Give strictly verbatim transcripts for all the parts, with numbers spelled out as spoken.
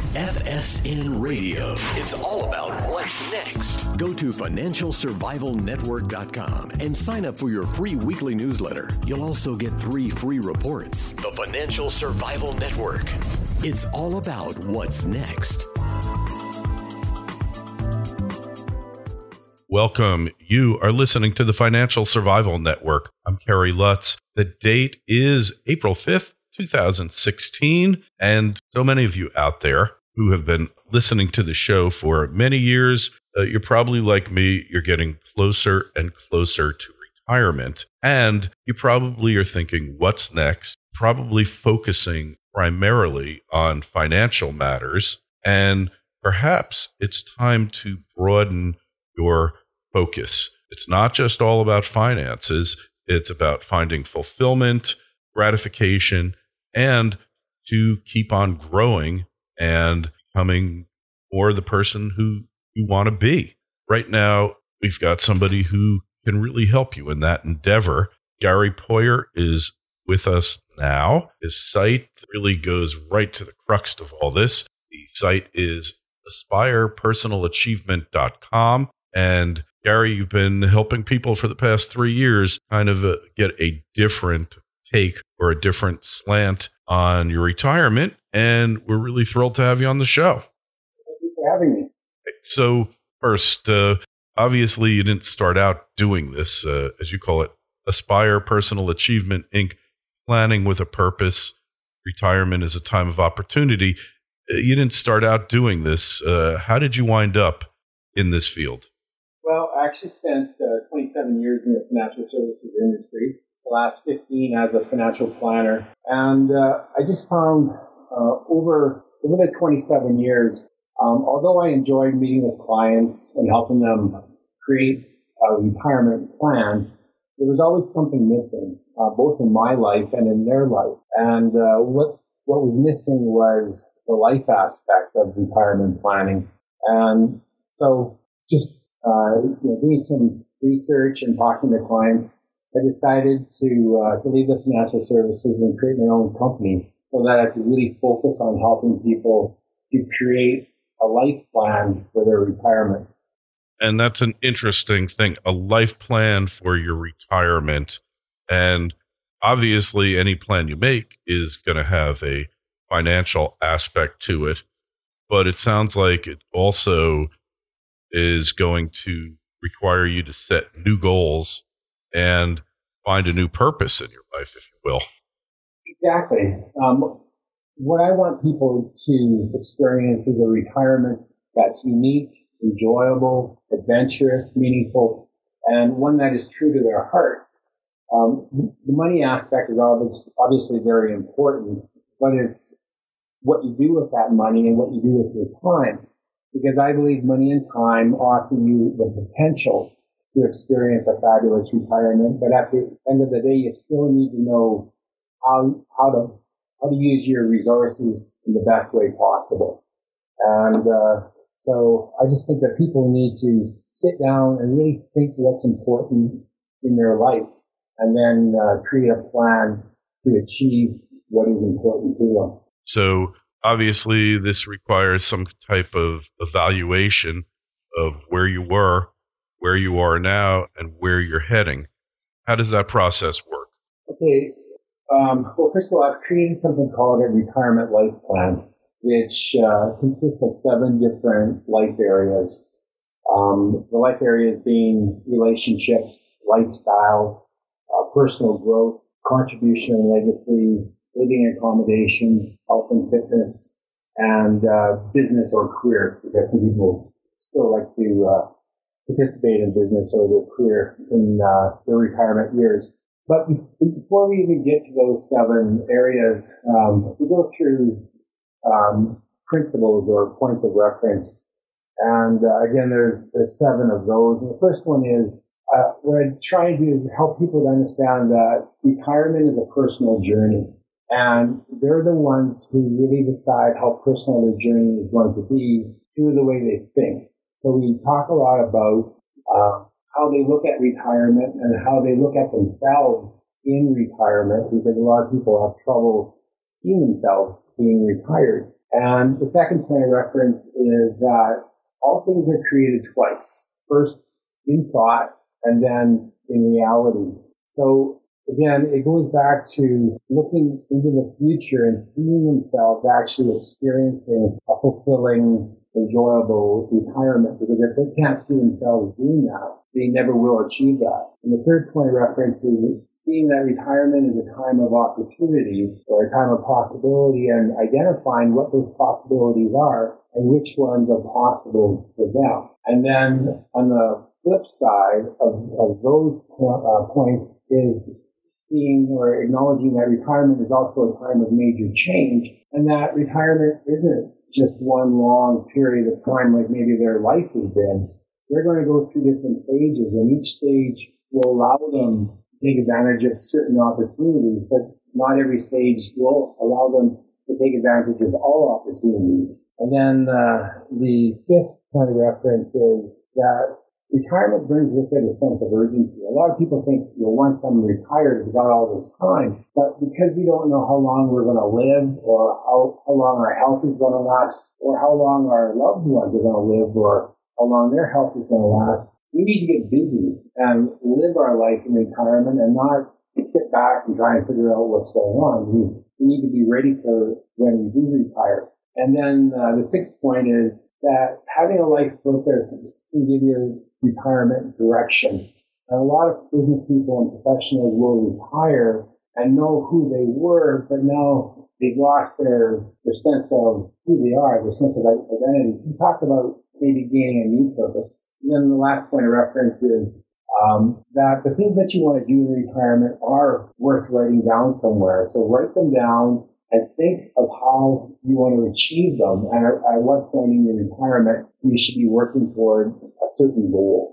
F S N Radio. It's all about what's next. Go to financial survival network dot com and sign up for your free weekly newsletter. You'll also get three free reports. The Financial Survival Network. It's all about what's next. Welcome. You are listening to the Financial Survival Network. I'm Kerry Lutz. The date is April fifth, twenty sixteen, and so many of you out there who have been listening to the show for many years, uh, you're probably like me, you're getting closer and closer to retirement, and you probably are thinking, what's next? Probably focusing primarily on financial matters, and perhaps it's time to broaden your focus. It's not just all about finances. It's about finding fulfillment, gratification, and to keep on growing and becoming more the person who you want to be. Right now, we've got somebody who can really help you in that endeavor. Gary Poyer is with us now. His site really goes right to the crux of all this. The site is aspire personal achievement dot com. And Gary, you've been helping people for the past three years kind of uh, get a different take or a different slant on your retirement. And we're really thrilled to have you on the show. Thank you for having me. So first, uh, obviously you didn't start out doing this, uh, as you call it, Aspire Personal Achievement, Incorporated, planning with a purpose. Retirement is a time of opportunity. Uh, you didn't start out doing this. Uh, how did you wind up in this field? Well, I actually spent uh, twenty-seven years in the financial services industry, the last fifteen as a financial planner. And uh, I just found uh, over, over the twenty-seven years, um, although I enjoyed meeting with clients and helping them create a retirement plan, there was always something missing, uh, both in my life and in their life. And uh, what what was missing was the life aspect of retirement planning. And so just uh, you know, doing some research and talking to clients, I decided to uh, to leave the financial services and create my own company so that I could really focus on helping people to create a life plan for their retirement. And that's an interesting thing, a life plan for your retirement. And obviously, any plan you make is going to have a financial aspect to it. But it sounds like it also is going to require you to set new goals and find a new purpose in your life, if you will. Exactly. Um, what I want people to experience is a retirement that's unique, enjoyable, adventurous, meaningful, and one that is true to their heart. Um, the money aspect is obvious, obviously very important, but it's what you do with that money and what you do with your time. Because I believe money and time offer you the potential to experience a fabulous retirement, but at the end of the day, you still need to know how how to how to use your resources in the best way possible. And uh, so I just think that people need to sit down and really think what's important in their life, and then uh, create a plan to achieve what is important to them. So obviously, this requires some type of evaluation of where you were, where you are now, and where you're heading. How does that process work? Okay. Um, well, first of all, I've created something called a retirement life plan, which uh, consists of seven different life areas. Um, the life areas being relationships, lifestyle, uh, personal growth, contribution and legacy, living accommodations, health and fitness, and uh, business or career, because some people still like to uh, participate in business or their career in uh, their retirement years. But before we even get to those seven areas, um, we go through um, principles or points of reference. And uh, again, there's there's seven of those. And the first one is uh, we're trying to help people to understand that retirement is a personal journey. And they're the ones who really decide how personal their journey is going to be through the way they think. So we talk a lot about uh, how they look at retirement and how they look at themselves in retirement, because a lot of people have trouble seeing themselves being retired. And the second point of reference is that all things are created twice. First in thought and then in reality. So again, it goes back to looking into the future and seeing themselves actually experiencing a fulfilling, enjoyable retirement. Because if they can't see themselves doing that, they never will achieve that. And the third point of reference is seeing that retirement is a time of opportunity or a time of possibility and identifying what those possibilities are and which ones are possible for them. And then on the flip side of, of those uh, points is seeing or acknowledging that retirement is also a time of major change and that retirement isn't just one long period of time like maybe their life has been. They're going to go through different stages, and each stage will allow them to take advantage of certain opportunities, but not every stage will allow them to take advantage of all opportunities. And then uh, the fifth point of reference is that retirement brings with it a sense of urgency. A lot of people think, you know, once I'm retired, I've got all this time. But because we don't know how long we're going to live or how, how long our health is going to last or how long our loved ones are going to live or how long their health is going to last, we need to get busy and live our life in retirement and not sit back and try and figure out what's going on. We, we need to be ready for when we do retire. And then uh, the sixth point is that having a life purpose can give you retirement direction. And a lot of business people and professionals will retire and know who they were, but now they've lost their, their sense of who they are, their sense of identity. So we talked about maybe gaining a new purpose. And then the last point of reference is um, that the things that you want to do in retirement are worth writing down somewhere. So write them down and think of how you want to achieve them and at what point in your retirement you should be working toward a certain goal.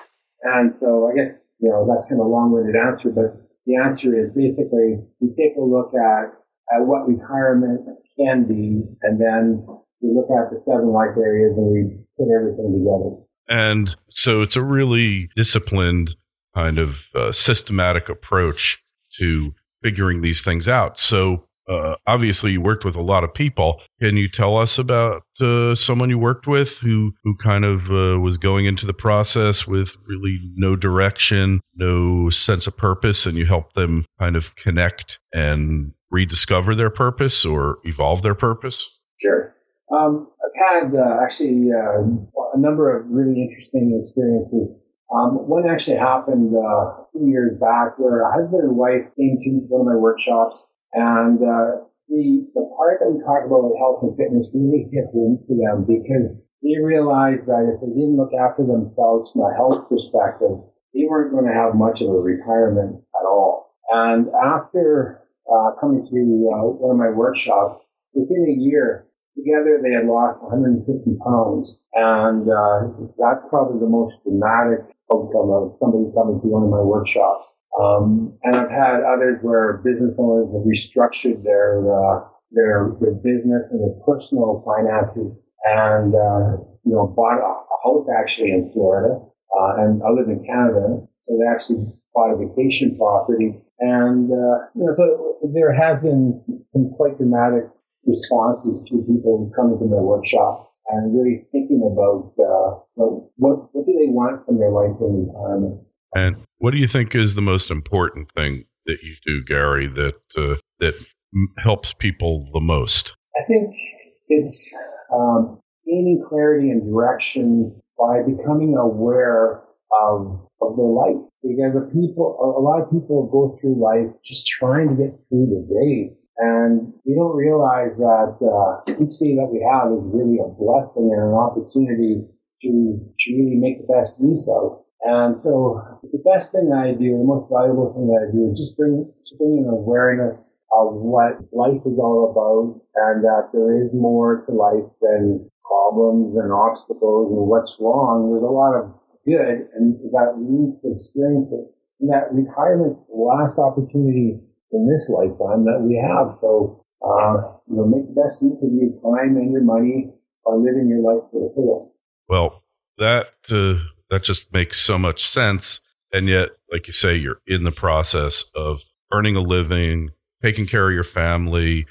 And so I guess, you know, that's kind of a long-winded answer, but the answer is basically we take a look at, at what retirement can be, and then we look at the seven life areas and we put everything together. And so it's a really disciplined kind of uh, systematic approach to figuring these things out. So uh, obviously you worked with a lot of people. Can you tell us about uh, someone you worked with who, who kind of uh, was going into the process with really no direction, no sense of purpose, and you helped them kind of connect and rediscover their purpose or evolve their purpose? Sure. Um, I've had uh, actually uh, a number of really interesting experiences. Um, one actually happened uh, a few years back where a husband and wife came to one of my workshops, and uh, the, the part that we talked about with health and fitness really hit home to them because they realized that if they didn't look after themselves from a health perspective, they weren't going to have much of a retirement at all. And after uh, coming to uh, one of my workshops, within a year, together, they had lost one hundred fifty pounds, and uh, that's probably the most dramatic outcome of somebody coming to one of my workshops. Um, and I've had others where business owners have restructured their uh, their their business and their personal finances, and uh, you know, bought a, a house actually in Florida, uh, and I live in Canada, so they actually bought a vacation property, and uh, you know, so there has been some quite dramatic responses to people who come into my workshop and really thinking about uh, what what do they want from their life in retirement. And what do you think is the most important thing that you do, Gary, that uh, that helps people the most? I think it's um, gaining clarity and direction by becoming aware of of their life. Because the people, a lot of people go through life just trying to get through the day. And we don't realize that uh, each day that we have is really a blessing and an opportunity to, to really make the best use of. And so the best thing that I do, the most valuable thing that I do is just bring, just bring an awareness of what life is all about and that there is more to life than problems and obstacles and what's wrong. There's a lot of good and that we need to experience it. And that retirement's the last opportunity in this lifetime that we have. So, uh, you know, make the best use of your time and your money by living your life to the fullest. Well, that, uh, that just makes so much sense. And yet, like you say, you're in the process of earning a living, taking care of your family,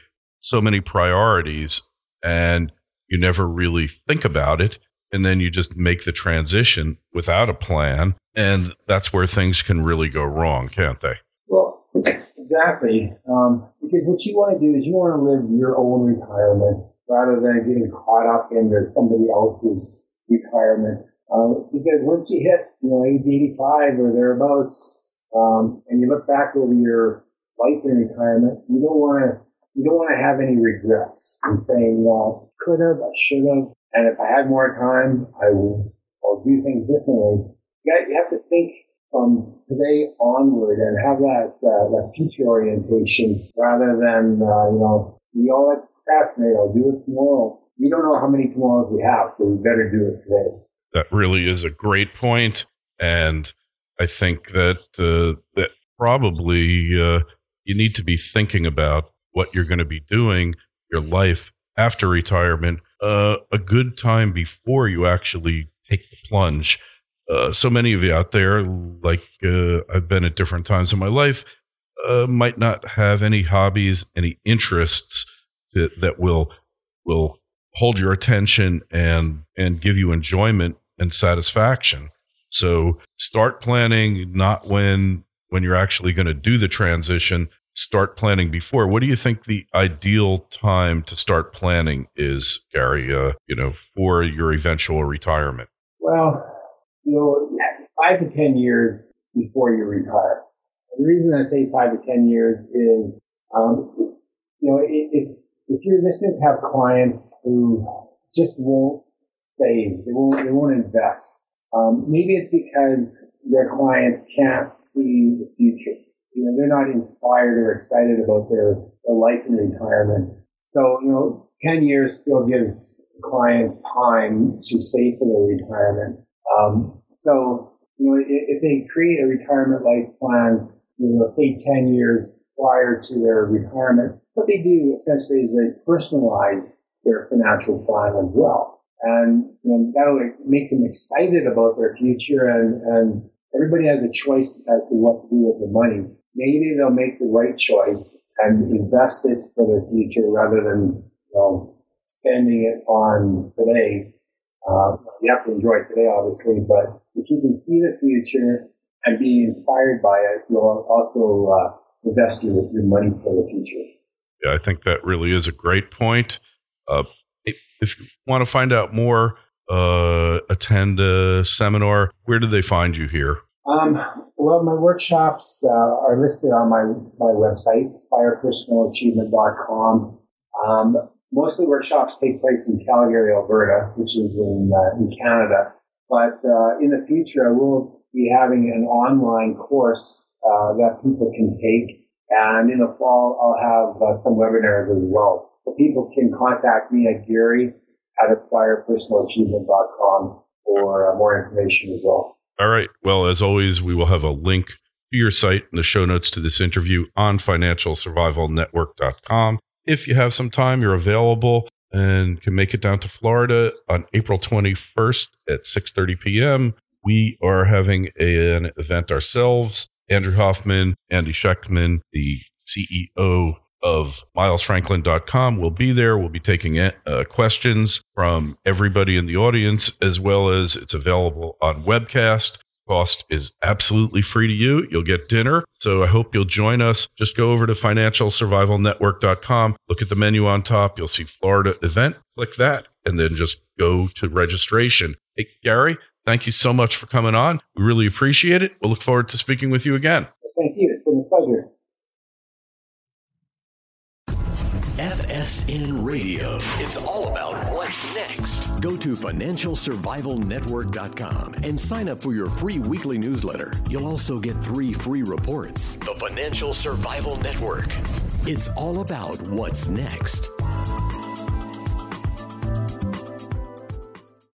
so many priorities and you never really think about it. And then you just make the transition without a plan. And that's where things can really go wrong, can't they? Well, exactly. Um, because what you want to do is you want to live your own retirement rather than getting caught up into somebody else's retirement. Um, because once you hit, you know, age eighty-five or thereabouts, um, and you look back over your life in retirement, you don't want to, you don't want to have any regrets and saying, well, could have, I should have, and if I had more time, I will, I'll do things differently. You, got, you have to think from today onward and have that, uh, that future orientation rather than, uh, you know, we all like to procrastinate, I'll do it tomorrow. We don't know how many tomorrows we have, so we better do it today. That really is a great point, and I think that uh, that probably uh, you need to be thinking about what you're going to be doing, your life after retirement, uh, a good time before you actually take the plunge. Uh, so many of you out there, like uh, I've been at different times in my life, uh, might not have any hobbies, any interests that, that will will hold your attention and and give you enjoyment and satisfaction. So start planning not when when you're actually going to do the transition. Start planning before. What do you think the ideal time to start planning is, Gary, uh, you know, for your eventual retirement? Well, you know, five to ten years before you retire. The reason I say five to ten years is, um, you know, if, if your listeners have clients who just won't save, they won't, they won't invest, um, maybe it's because their clients can't see the future. You know, they're not inspired or excited about their, their life in retirement. So, you know, ten years still gives clients time to save for their retirement. Um, so, you know, if, if they create a retirement life plan, you know, say ten years prior to their retirement, what they do essentially is they personalize their financial plan as well. And, you know, that'll make them excited about their future, and, and everybody has a choice as to what to do with their money. Maybe they'll make the right choice and invest it for their future rather than, you know, spending it on today. Uh, you have to enjoy today, obviously, but if you can see the future and be inspired by it, you'll also uh, invest your, your money for the future. Yeah, I think that really is a great point. Uh, if you want to find out more, uh, attend a seminar, where do they find you here? Um, well, my workshops uh, are listed on my, my website, aspire personal achievement dot com. Um, mostly workshops take place in Calgary, Alberta, which is in, uh, in Canada. But uh, in the future, I will be having an online course uh, that people can take. And in the fall, I'll have uh, some webinars as well. So people can contact me at Gary at aspire personal achievement dot com for uh, more information as well. All right. Well, as always, we will have a link to your site in the show notes to this interview on financial survival network dot com. If you have some time, you're available and can make it down to Florida on April twenty-first at six thirty p.m. We are having a, an event ourselves. Andrew Hoffman, Andy Schechtman, the C E O of miles franklin dot com will be there. We'll be taking uh, questions from everybody in the audience, as well as it's available on webcast. Cost is absolutely free to you. You'll get dinner. So I hope you'll join us. Just go over to financial survival network dot com. Look at the menu on top. You'll see Florida event. Click that, and then just go to registration. Hey, Gary, thank you so much for coming on. We really appreciate it. We'll look forward to speaking with you again. Thank you. It's been a pleasure. F S N Radio. It's all about what's next. Go to financial survival network dot com and sign up for your free weekly newsletter. You'll also get three free reports. The Financial Survival Network. It's all about what's next.